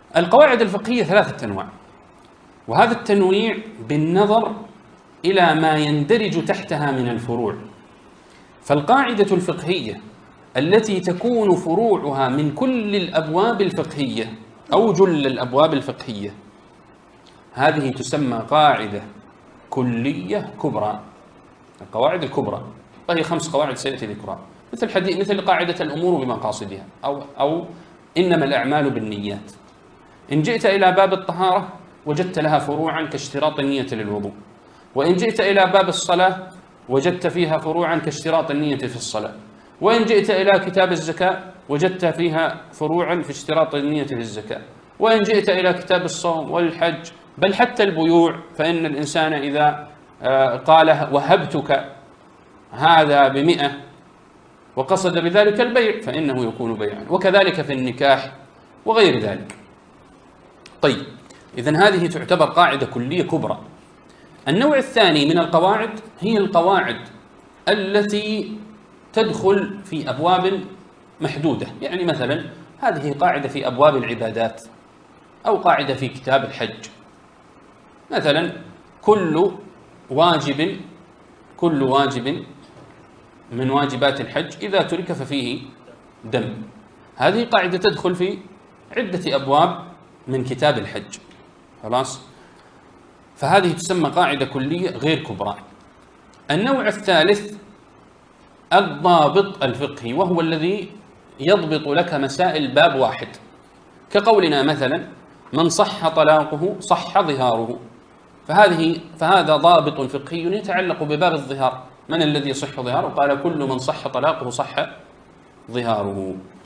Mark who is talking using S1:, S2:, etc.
S1: القواعد الفقهية 3 أنواع، وهذا التنويع بالنظر إلى ما يندرج تحتها من الفروع. فالقاعدة الفقهية التي تكون فروعها من كل الأبواب الفقهية أو جل الأبواب الفقهية، هذه تسمى قاعدة كلية كبرى. القواعد الكبرى وهي 5 قواعد سيأتي ذكرها، مثل قاعدة الأمور بمقاصدها أو إنما الأعمال بالنيات. إن جئت إلى باب الطهارة وجدت لها فروعا كاشتراط النية للوضوء، وإن جئت إلى باب الصلاة وجدت فيها فروعا كاشتراط النية في الصلاة، وإن جئت إلى كتاب الزكاة وجدت فيها فروعا في اشتراط النية في الزكاة، وإن جئت إلى كتاب الصوم والحج، بل حتى البيوع، فإن الإنسان إذا قال وهبتك هذا ب100 وقصد بذلك البيع فإنه يكون بيعا، وكذلك في النكاح وغير ذلك. طيب، إذن هذه تعتبر قاعدة كلية كبرى. النوع الثاني من القواعد هي القواعد التي تدخل في أبواب محدودة، يعني مثلا هذه قاعدة في أبواب العبادات، أو قاعدة في كتاب الحج. مثلا كل واجب من واجبات الحج إذا ترك ففيه دم. هذه قاعدة تدخل في عدة أبواب من كتاب الحج، خلاص؟ فهذه تسمى قاعدة كلية غير كبرى. النوع الثالث الضابط الفقهي، وهو الذي يضبط لك مسائل باب واحد، كقولنا مثلا من صح طلاقه صح ظهاره، فهذا ضابط فقهي يتعلق بباب الظهار. من الذي يصح ظهاره؟ قال كل من صح طلاقه صح ظهاره.